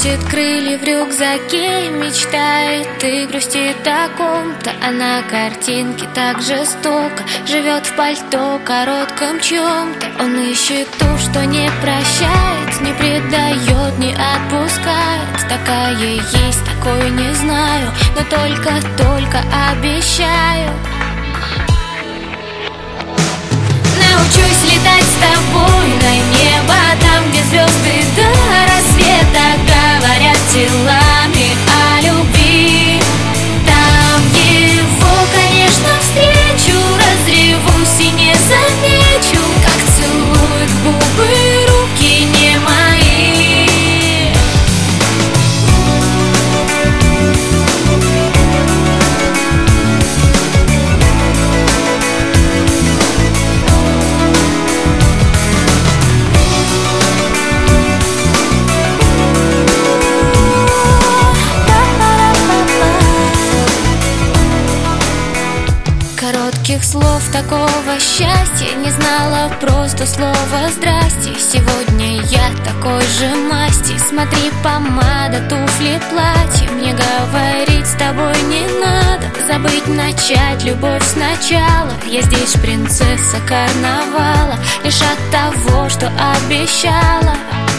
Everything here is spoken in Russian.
Просит крылья в рюкзаке, мечтает и грустит о ком-то. А на картинке так жестоко живет в пальто коротком чем-то. Он ищет ту, что не прощает, не предает, не отпускает. Такая есть, такой не знаю, но только обещаю. Научусь летать с тобой на небо, там, где звезды до рассвета говорят телами о любви. Там его, конечно, встречу, разревусь и не замечу, как целует губы руки не мои. Коротких слов такого счастья не знала, просто слово «здрасте». Сегодня я такой же масти. Смотри, помада, туфли, платье. Мне говорить с тобой не надо. Забыть, начать любовь сначала. Я здесь принцесса карнавала, лишь от того, что обещала.